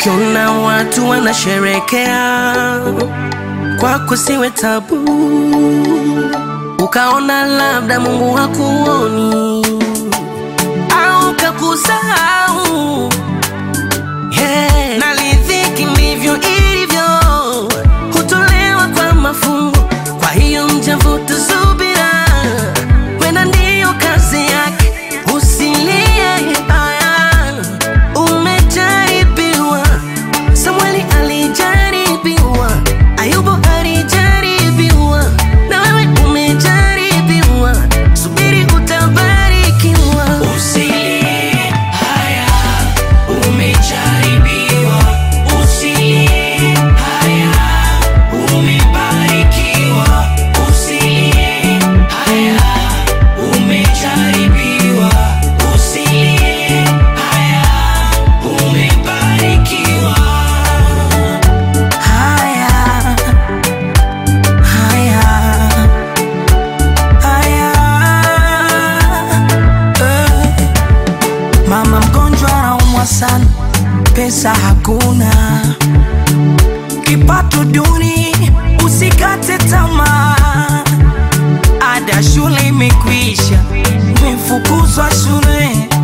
Ukiona watu wanasherekea, kwako siwe tabu. Ukaona labda Mungu hakuoni au kakusahau, yeah. Na riziki ndivyo ilivyo, hutolewa kwa mafungu. Kwa hiyo mjavuta subira, wenda ndiyo kazi yake. Usilie haya, umejaribiwa. Samueli alijaribiwa, Ayubu alijaribiwa, na wewe umejaribiwa. Subiri utabarikiwa. Usilie haya, umejaribiwa. Usilie haya, umebarikiwa. Usilie haya, umejaribiwa. Usilie haya, umebarikiwa. Haya, haya, haya. Mama mgonjwa anaumwa sana, pesa hakuna, kipato duni, usikate tamaa. Ada shule imekwisha, umefukuzwa shule,